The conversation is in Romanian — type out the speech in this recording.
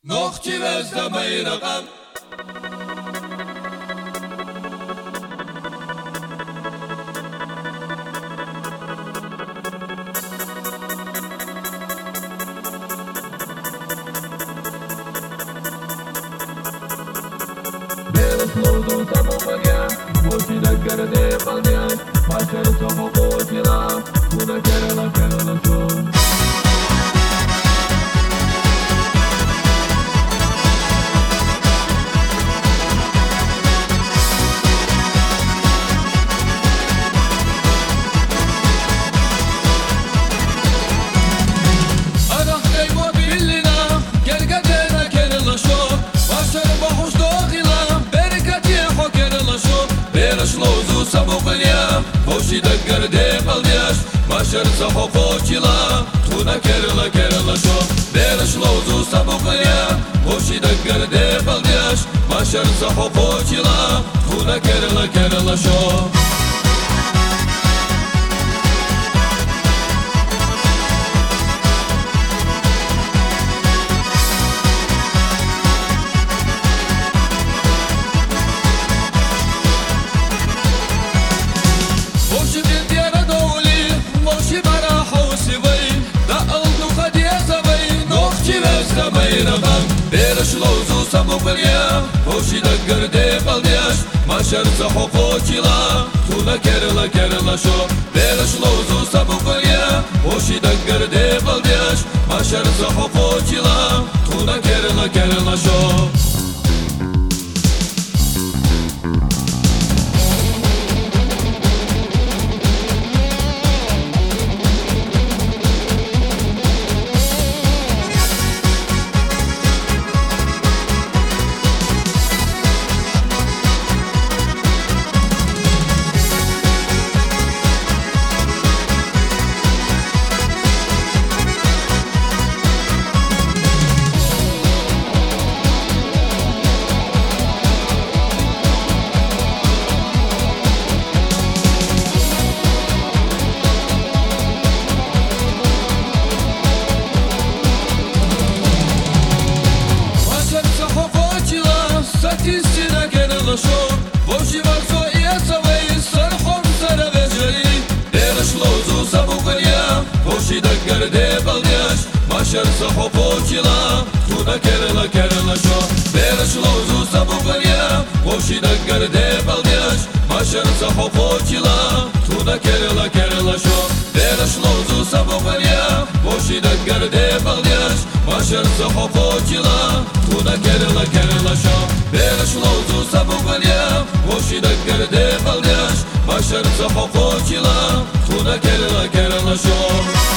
نوختی وزده میرقم Безусловно, самопоня, очень догородные полня, Пашер самопотела, куда керала шо. Boşi da gerde baldiaş Maşar sahoqochila Tuna kerala kerala şo Beraş lozu sabuqya Boşi da gerde baldiaş Maşar sahoqochila Tuna kerala kerala şo Beraş lozu sabuqya Boşi da gerde baldiaş Maşar sahoqochila Tuna kerala kerala şo Beraş lozu sabuqya Boşi da gerde baldiaş Maşar sahoqochila Tuna kerala kerala şo Satistina kerala şo Boşi varso iya savay Sarhom sara vejeri Beraş lozu sabuqya Boşi da gerde baldiaş Maşar sahoqochila Tuna kerala kerala şo Beraş lozu sabuqya Boşi da gerde baldiaş Maşar sahoqochila Tuna kerala kerala şo Beraş lozu sabuqya Boşi da gerde baldiaş Maşar sahoqochila Tuna kerala kerala şo Beraş lozu sabuqya Boşi da gerde baldiaş Maşar sahoqochila Tuna kerala kerala şo